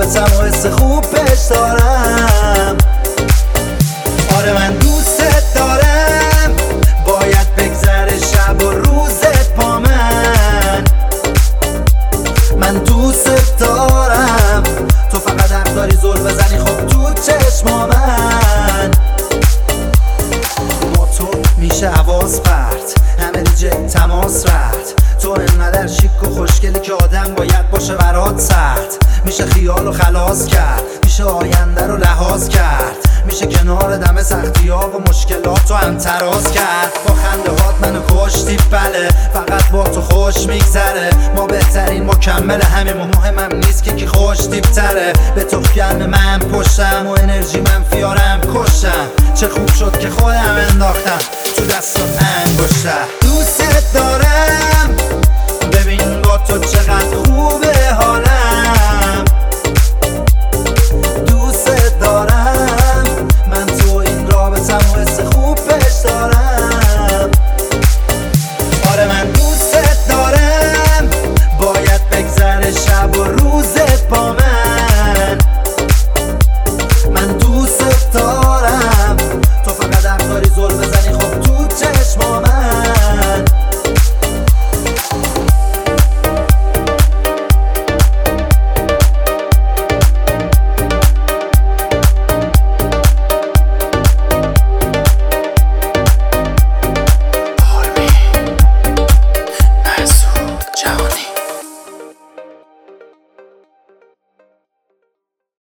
صورتم و حس خوب پیش دارم. آره من دوست دارم، باید بگذره شب و روزت با من دوست دارم. تو فقط حق داری زل بزنی خب تو چشما من. با تو میشه حواس پرت، همه دیجه تماس رفت. تو انقدر شیک و خوشگلی که آدم باید باشه برات سخت. میشه خیال و خلاص کرد، میشه آینده رو لحاظ کرد، میشه کنار دم سختی ها و مشکلات رو هم تراز کرد. با خنده هات منو کشتی بله، فقط با تو خوش میگذره. ما بهترین مکمل همیم و مهمم نیست که کی خوش تیپتره. به تو گرم من پشتم و انرژی منفیارم کشتم. چه خوب شد که خودم انداختم تو دستات انگشتم. دوست دارم، ببین با تو چقدر خوبه.